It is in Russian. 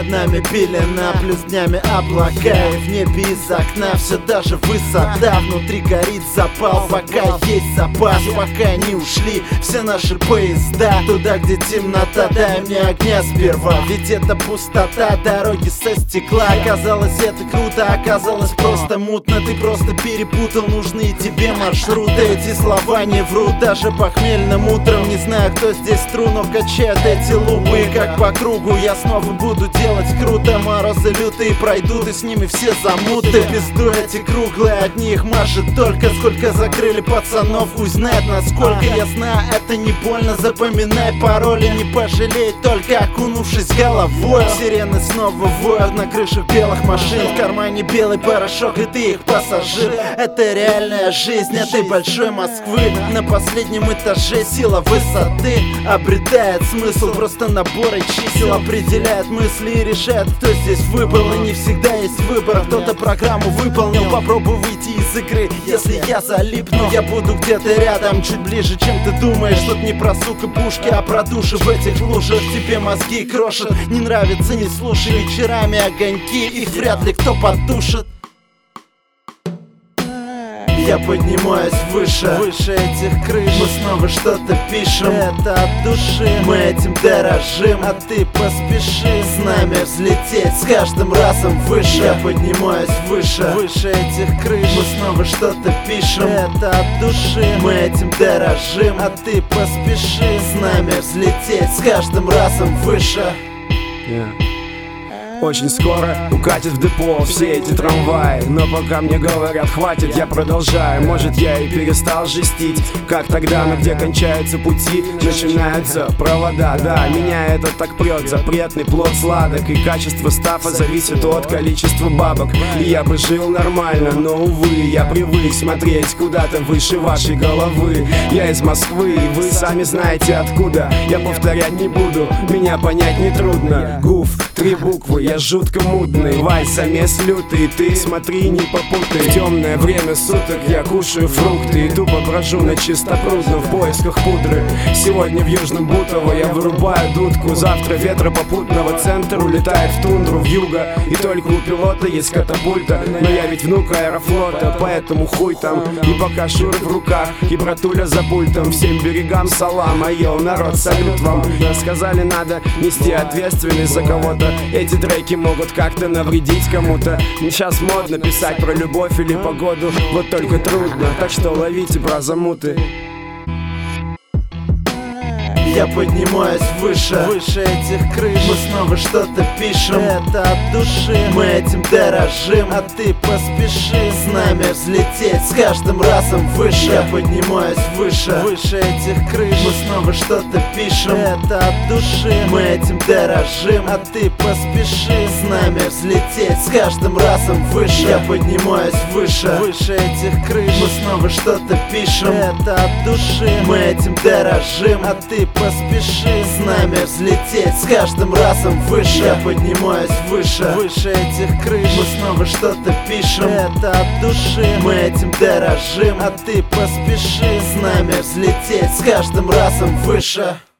Над нами пелена, плюс днями облака. И в небе из окна все даже высота. Внутри горит запал, пока есть запас. Пока не ушли все наши поезда туда, где темнота. Дай мне огня сперва, ведь это пустота. Дороги со стекла. Оказалось, это круто, оказалось просто мутно. Ты просто перепутал нужные тебе маршруты. Эти слова не врут даже похмельным утром. Не знаю, кто здесь тру, но качают эти лупы. Как по кругу я снова буду делать круто. Морозы лютые пройдут, и с ними все замуты. Пизду эти круглые, одни их машет только. Сколько закрыли пацанов, хуй знает насколько. Я знаю, это не больно, запоминай пароли. Не пожалей, только окунувшись головой. Сирены снова воют на крышах белых машин. В кармане белый порошок, и ты их пассажир. Это реальная жизнь этой большой Москвы. На последнем этаже сила высоты обретает смысл. Просто наборы чисел определяет мысли и решает, кто здесь выбыл. И не всегда есть выбор, кто-то программу выполнил. Попробуй выйти из игры, если я залипну. Я буду где-то рядом, чуть ближе, чем ты думаешь. Тут не про сук и пушки, а про души в этих лужах. Тебе мозги крошат, не нравится, не слушай. Вечерами огоньки, их вряд ли кто потушит. Я поднимаюсь выше этих крыш. Мы снова что-то пишем, это от души. Мы этим дорожим, а ты поспеши с нами взлететь с каждым разом выше. Я поднимаюсь выше этих крыш. Мы снова что-то пишем, это от души. Мы этим дорожим, а ты поспеши с нами взлететь с каждым разом выше. Очень скоро укатит в депо все эти трамваи. Но пока мне говорят хватит, я продолжаю. Может, я и перестал жестить, как тогда, но где кончаются пути, начинаются провода. Да, меня это так прет, запретный плод сладок. И качество стафа зависит от количества бабок. И я бы жил нормально, но, увы, я привык смотреть куда-то выше вашей головы. Я из Москвы, и вы сами знаете откуда. Я повторять не буду, меня понять нетрудно. ГУФ, 3 буквы, я жутко мудный. Вай, замес лютый, ты смотри, не попутай. В темное время суток я кушаю фрукты и тупо брожу на чистопрудно в поисках пудры. Сегодня в Южном Бутово я вырубаю дудку. Завтра ветра попутного центр улетает в тундру, в юго. И только у пилота есть катапульта. Но я ведь внук аэрофлота, поэтому хуй там. И пока шуры в руках, и братуля за пультом. Всем берегам салам, а йоу, народ, салют вам. Сказали, надо нести ответственность за кого-то. Эти треки могут как-то навредить кому-то. Сейчас модно писать про любовь или погоду, вот только трудно, так что ловите про замуты. Я поднимаюсь выше этих крыш. Мы снова что-то пишем, это от души. Мы этим дорожим, а ты поспеши с нами взлететь с каждым разом выше. Я поднимаюсь выше этих крыш. Мы снова что-то пишем, это от души. Мы этим дорожим, а ты поспеши с нами взлететь с каждым разом выше. Я поднимаюсь выше этих крыш. Мы снова что-то пишем, это от души. Мы этим дорожим, а ты поспеши с нами взлететь с каждым разом выше. Я поднимаюсь выше этих крыш. Мы снова что-то пишем, это от души. Мы этим дорожим, а ты поспеши с нами взлететь с каждым разом выше.